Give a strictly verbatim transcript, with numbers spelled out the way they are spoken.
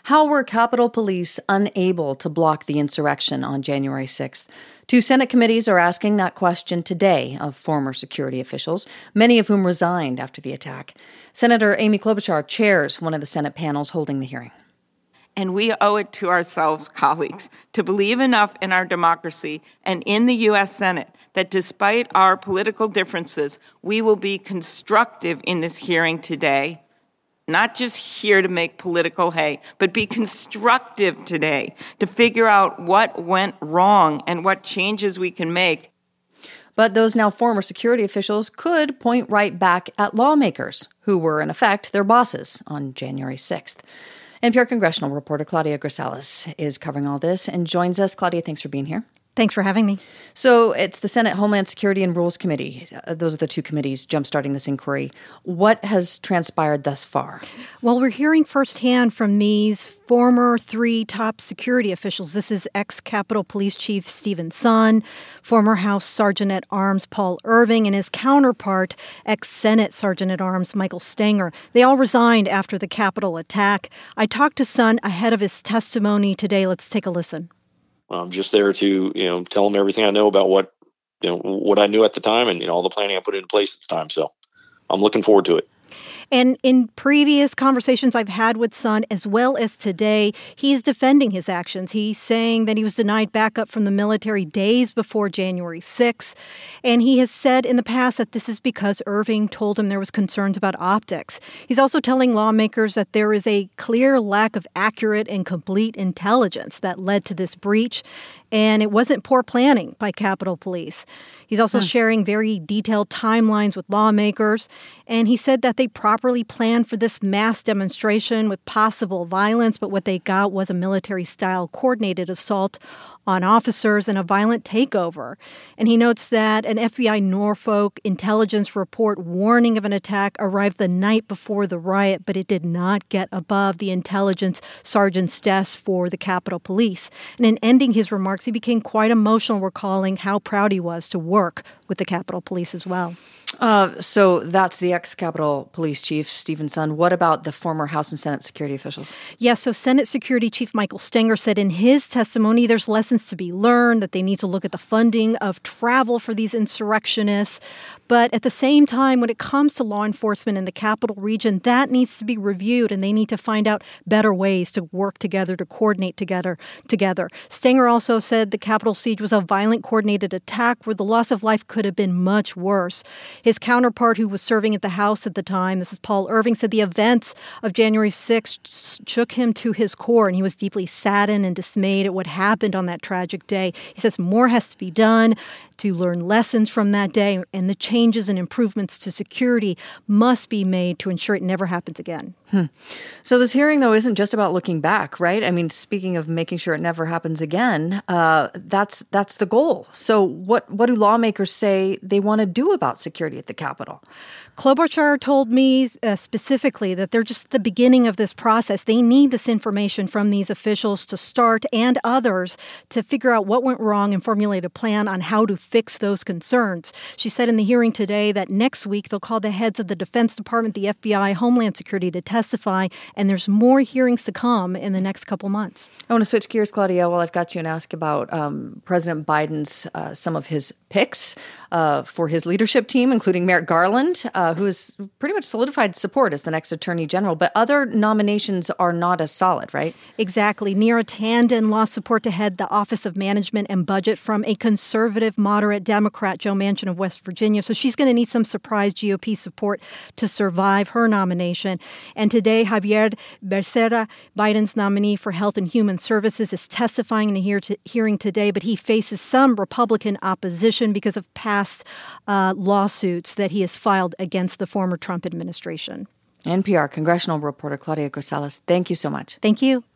How were Capitol Police unable to block the insurrection on January sixth? Two Senate committees are asking that question today of former security officials, many of whom resigned after the attack. Senator Amy Klobuchar chairs one of the Senate panels holding the hearing. And we owe it to ourselves, colleagues, to believe enough in our democracy and in the U S Senate that despite our political differences, we will be constructive in this hearing today, not just here to make political hay, but be constructive today to figure out what went wrong and what changes we can make. But those now former security officials could point right back at lawmakers, who were, in effect, their bosses on January sixth. N P R congressional reporter Claudia Grisales is covering all this and joins us. Claudia, thanks for being here. Thanks for having me. So it's the Senate Homeland Security and Rules Committee. Uh, those are the two committees jumpstarting this inquiry. What has transpired thus far? Well, we're hearing firsthand from these former three top security officials. This is ex-Capitol Police Chief Steven Sund, former House Sergeant-at-Arms Paul Irving, and his counterpart, ex-Senate Sergeant-at-Arms Michael Stenger. They all resigned after the Capitol attack. I talked to Sund ahead of his testimony today. Let's take a listen. I'm just there to, you know, tell them everything I know about what, you know, what I knew at the time and, you know, all the planning I put into place at the time. So I'm looking forward to it. And in previous conversations I've had with Sund, as well as today, he is defending his actions. He's saying that he was denied backup from the military days before January sixth. And he has said in the past that this is because Irving told him there was concerns about optics. He's also telling lawmakers that there is a clear lack of accurate and complete intelligence that led to this breach. And it wasn't poor planning by Capitol Police. He's also huh. sharing very detailed timelines with lawmakers. And he said that they properly planned for this mass demonstration with possible violence, but what they got was a military-style coordinated assault on officers and a violent takeover. And he notes that an F B I Norfolk intelligence report warning of an attack arrived the night before the riot, but it did not get above the intelligence sergeant's desk for the Capitol Police. And in ending his remarks, he became quite emotional, recalling how proud he was to work with the Capitol Police as well. Uh, so that's the ex-Capitol Police Chief, Steven Sund. What about the former House and Senate security officials? Yes, yeah, so Senate Security Chief Michael Stenger said in his testimony there's lessons to be learned, that they need to look at the funding of travel for these insurrectionists. But at the same time, when it comes to law enforcement in the Capital Region, that needs to be reviewed, and they need to find out better ways to work together, to coordinate together. together. Stenger also said the Capitol siege was a violent, coordinated attack where the loss of life could have been much worse. His counterpart, who was serving at the House at the time, this is Paul Irving, said the events of January sixth shook him to his core, and he was deeply saddened and dismayed at what happened on that tragic day. He says more has to be done to learn lessons from that day, and the changes and improvements to security must be made to ensure it never happens again. Hmm. So this hearing, though, isn't just about looking back, right? I mean, speaking of making sure it never happens again, uh, that's that's the goal. So what, what do lawmakers say they want to do about security at the Capitol? Klobuchar told me uh, specifically that they're just at the beginning of this process. They need this information from these officials to start, and others, to figure out what went wrong and formulate a plan on how to fix those concerns. She said in the hearing today that next week they'll call the heads of the Defense Department, the F B I, Homeland Security to testify, and there's more hearings to come in the next couple months. I want to switch gears, Claudia, while I've got you, and ask about um, President Biden's, uh, some of his picks uh, for his leadership team, including Merrick Garland, uh, who has pretty much solidified support as the next attorney general. But other nominations are not as solid, right? Exactly. Neera Tanden lost support to head the Office of Management and Budget from a conservative, moderate Democrat, Joe Manchin of West Virginia. So she's going to need some surprise G O P support to survive her nomination. And today, Javier Becerra, Biden's nominee for Health and Human Services, is testifying in a hear to, hearing today, but he faces some Republican opposition because of past uh, lawsuits that he has filed against the former Trump administration. N P R congressional reporter Claudia Grisales, thank you so much. Thank you.